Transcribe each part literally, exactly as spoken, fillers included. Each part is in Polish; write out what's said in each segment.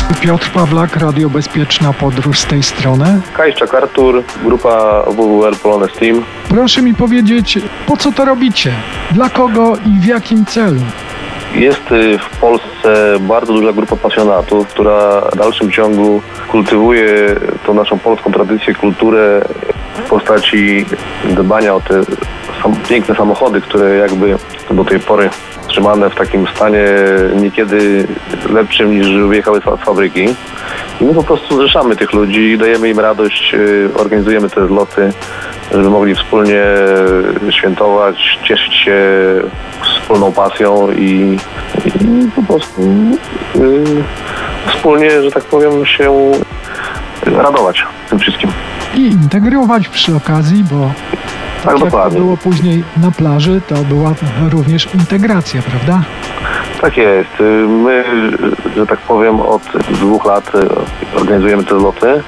Piotr Pawlak, Radio Bezpieczna Podróż z tej strony. Kajszczak Artur, grupa W W L Polonez Team. Proszę mi powiedzieć, po co to robicie? Dla kogo i w jakim celu? Jest w Polsce bardzo duża grupa pasjonatów, która w dalszym ciągu kultywuje tą naszą polską tradycję, kulturę w postaci dbania o te sam, piękne samochody, które jakby do tej pory trzymane w takim stanie niekiedy lepszym niż wyjechały z fabryki. I my po prostu zrzeszamy tych ludzi, dajemy im radość, organizujemy te zloty, żeby mogli wspólnie świętować, cieszyć się wspólną pasją i, i po prostu yy, wspólnie, że tak powiem, się radować tym wszystkim. I integrować przy okazji, bo tak, tak jak to było później na plaży, to była również integracja, prawda? Tak jest. My, że tak powiem, od dwóch lat organizujemy te zloty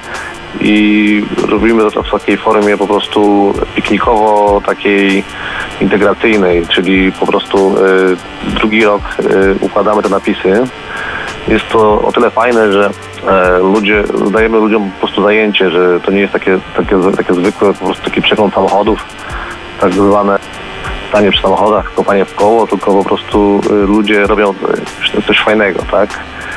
i robimy to w takiej formie po prostu piknikowo, takiej integracyjnej, czyli po prostu y, drugi rok y, układamy te napisy. Jest to o tyle fajne, że e, ludzie, dajemy ludziom po prostu zajęcie, że to nie jest takie, takie, takie zwykłe, po prostu taki przegląd samochodów, tak zwane stanie przy samochodach, kopanie w koło, tylko po prostu y, ludzie robią coś, coś fajnego, tak?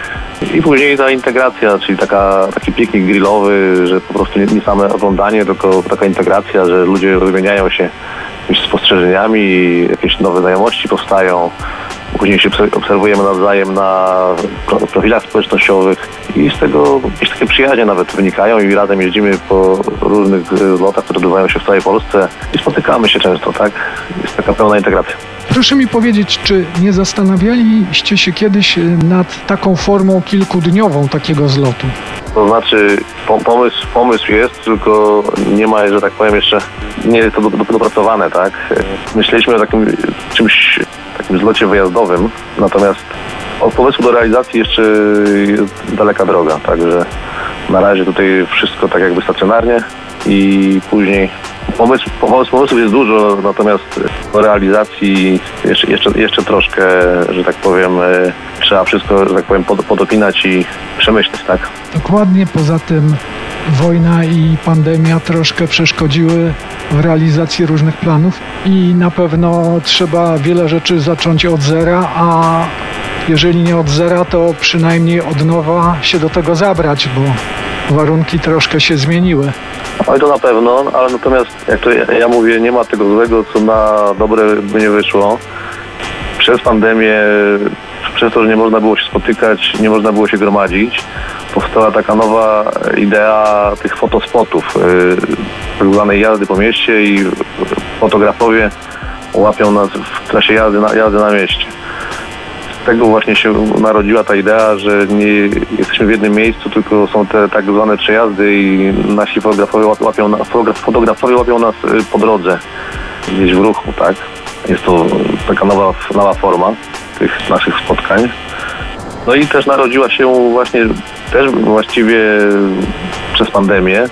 I później ta integracja, czyli taka, taki piknik grillowy, że po prostu nie, nie same oglądanie, tylko taka integracja, że ludzie wymieniają się jakimiś spostrzeżeniami, jakieś nowe znajomości powstają. Później się obserwujemy nawzajem na profilach społecznościowych i z tego jakieś takie przyjaźnie nawet wynikają i razem jeździmy po różnych zlotach, które odbywają się w całej Polsce i spotykamy się często, tak? Jest taka pełna integracja. Proszę mi powiedzieć, czy nie zastanawialiście się kiedyś nad taką formą kilkudniową takiego zlotu? To znaczy pomysł, pomysł jest, tylko nie ma, że tak powiem, jeszcze nie jest to dopracowane, tak? Myśleliśmy o takim czymś, takim zlocie wyjazdowym, natomiast od pomysłu do realizacji jeszcze jest daleka droga, także na razie tutaj wszystko tak jakby stacjonarnie i później pomysł, pomysł, pomysłów jest dużo, natomiast do realizacji jeszcze, jeszcze, jeszcze troszkę, że tak powiem, trzeba wszystko, że tak powiem, pod, podopinać i przemyśleć, tak? Dokładnie, poza tym wojna i pandemia troszkę przeszkodziły w realizacji różnych planów i na pewno trzeba wiele rzeczy zacząć od zera, a jeżeli nie od zera, to przynajmniej od nowa się do tego zabrać, bo warunki troszkę się zmieniły. Oj, to na pewno, ale natomiast jak to ja, ja mówię, nie ma tego złego, co na dobre by nie wyszło. Przez pandemię, przez to, że nie można było się spotykać, nie można było się gromadzić, powstała taka nowa idea tych fotospotów, yy, tak zwanej jazdy po mieście i fotografowie łapią nas w trasie jazdy na, jazdy na mieście. Z tego właśnie się narodziła ta idea, że nie jesteśmy w jednym miejscu, tylko są te tak zwane przejazdy i nasi fotografowie łapią, nas, fotografowie łapią nas po drodze, gdzieś w ruchu, tak? Jest to taka nowa, nowa forma tych naszych spotkań. No i też narodziła się właśnie, też właściwie przez pandemię,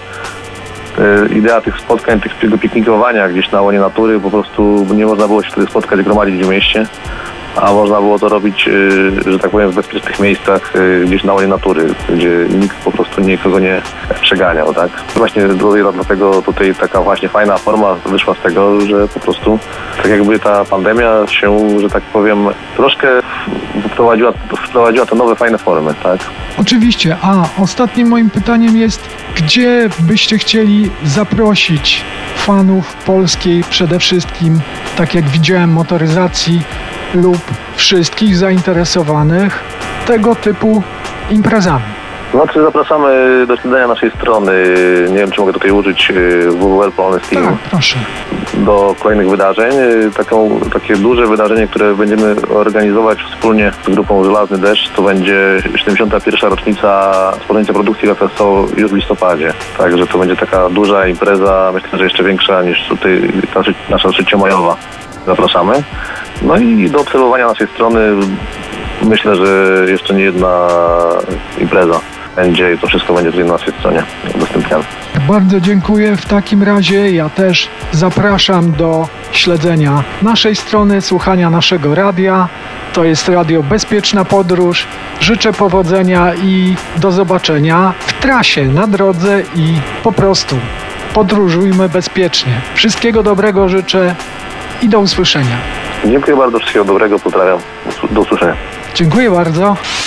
idea tych spotkań, tych piknikowania gdzieś na łonie natury, po prostu nie można było się wtedy spotkać, gromadzić w mieście, a można było to robić, że tak powiem, w bezpiecznych miejscach, gdzieś na łonie natury, gdzie nikt po prostu nikogo nie przeganiał, tak? Właśnie dlatego tutaj taka właśnie fajna forma wyszła z tego, że po prostu tak jakby ta pandemia się, że tak powiem, troszkę wprowadziła, wprowadziła te nowe, fajne formy, tak? Oczywiście, a ostatnim moim pytaniem jest, gdzie byście chcieli zaprosić fanów polskiej przede wszystkim, tak jak widziałem, motoryzacji lub wszystkich zainteresowanych tego typu imprezami? Znaczy zapraszamy do śledzenia naszej strony, nie wiem czy mogę tutaj użyć W W L Polonez Team. Tak, proszę. Do kolejnych wydarzeń. Taką, takie duże wydarzenie, które będziemy organizować wspólnie z grupą Żelazny Deszcz, to będzie siedemdziesiąta pierwsza rocznica rozpoczęcia produkcji F S O już w listopadzie. Także to będzie taka duża impreza, myślę, że jeszcze większa niż tutaj ta, nasza trzeciomajowa. Zapraszamy. No i do obserwowania naszej strony myślę, że jeszcze nie jedna impreza będzie i to wszystko będzie tutaj na naszej stronie udostępniane. Bardzo dziękuję. W takim razie ja też zapraszam do śledzenia naszej strony, słuchania naszego radia. To jest Radio Bezpieczna Podróż. Życzę powodzenia i do zobaczenia w trasie, na drodze i po prostu podróżujmy bezpiecznie. Wszystkiego dobrego życzę i do usłyszenia. Dziękuję bardzo, wszystkiego dobrego, pozdrawiam. Do usłyszenia. Dziękuję bardzo.